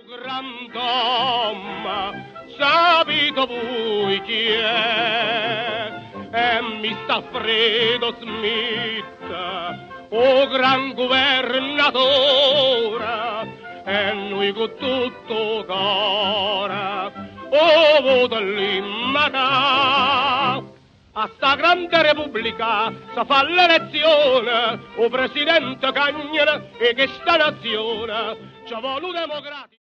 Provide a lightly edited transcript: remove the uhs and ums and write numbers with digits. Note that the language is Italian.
Grand'uomo, sapete voi chi è? È Mr. Fredo Smith, o gran governatore, e noi con tutto cuore, o voto l'immatà. A sta grande repubblica si fa l'elezione, o presidente Cagnere e che sta nazione ci vuole un democratico.